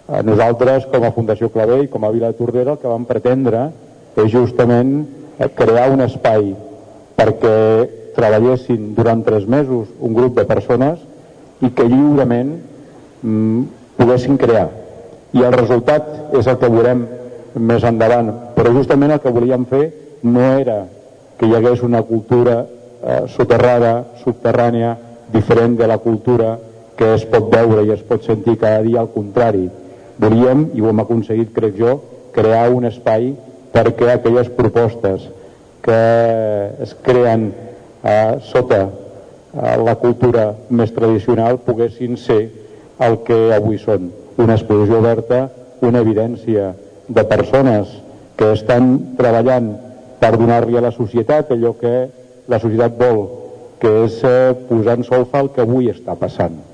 Nosaltres, com a Fundació Clavé i com a Vila de Tordera, el que vam pretendre és justament crear un espai perquè treballessin durant 3 mesos un grup de persones i que lliurement poguessin crear. I el resultat és el que veurem més endavant, però justament el que volíem fer no era que hi hagués una cultura soterrada, subterrània, diferent de la cultura que es pot veure i es pot sentir cada dia. Al contrari, volíem, i ho hem aconseguit crec jo, crear un espai perquè aquelles propostes que es creen sota la cultura més tradicional poguessin ser el que avui són, una exposició oberta, una evidència de persones que estan treballant per donar-li a la societat allò que la societat vol, que és posar en solfa el que avui està passant.